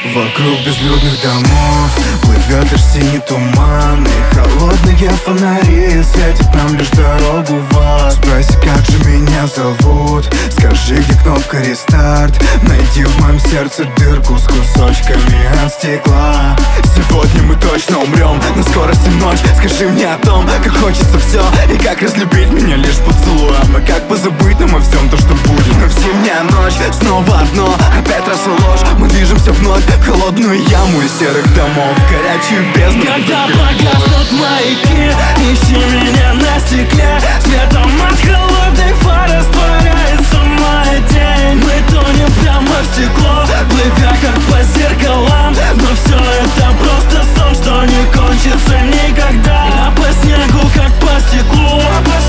Вокруг безлюдных домов плывет лишь синий туман, и холодные фонари светят нам лишь дорогу в ад. Спроси, как же меня зовут, скажи, где кнопка рестарт. Найди в моем сердце дырку с кусочками от стекла. Сегодня мы точно умрем, на скорости ночь. Скажи мне о том, как хочется все, и как разлюбить меня лишь поцелуем, и как позабыть нам о всем то, что будет. Но в зимняя ночь, снова одно, опять раз ложь. Мы движемся вновь в холодную яму из серых домов, в горячую бездну. Когда погаснут маяки, ищи меня на стекле. Светом от холодной фары растворяется мой день. Мы тонем прямо в стекло, плывя как по зеркалам. Но все это просто сон, что не кончится никогда. Я по снегу, как по стеклу.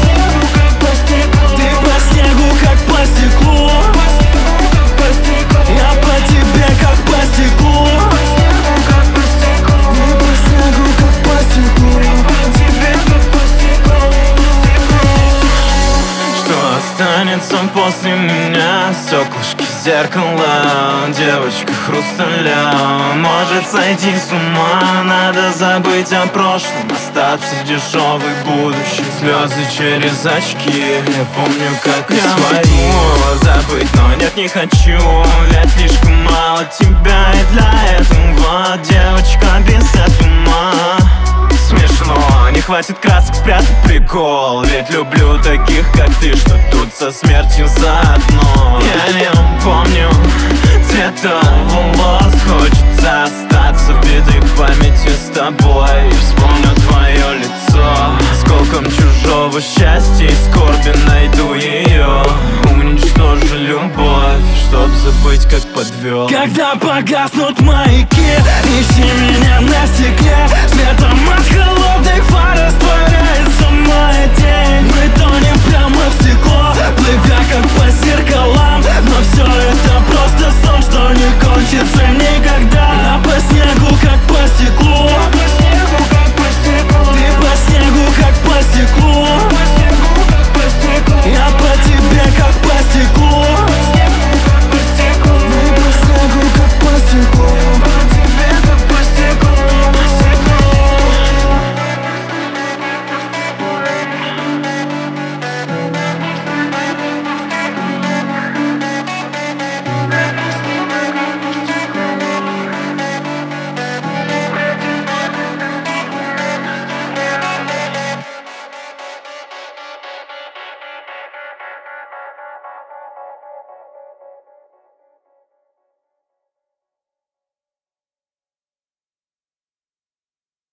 Ты по снегу, как по стеклу. Я по тебе, как по стеклу. Ты по снегу, как по стеклу. Что останется после меня? Стеклышки зеркала, девочка хрусталя. Может сойти с ума, надо забыть о прошлом, остаться в дешевой будущем. Слезы через очки, я помню, как я могу забыть, но нет, не хочу. Ведь слишком мало тебя, и для этого девочка без ума. Смешно, не хватит красок спрятать прикол. Ведь люблю таких, как ты, что тут со смертью заодно. Я не помню цвета волос, хочется остаться вбитой в памяти с тобой. И вспомню твое лицо, осколком чужого счастья и скорби найду ее. Уничтожу любовь, чтоб забыть, как подвел. Когда погаснут маяки, ищи меня на стекле. Светом от холодной фары растворяется мой день. Мы тонем прямо в стекло, плывя как по зеркалам. Но все это просто сон, что не кончится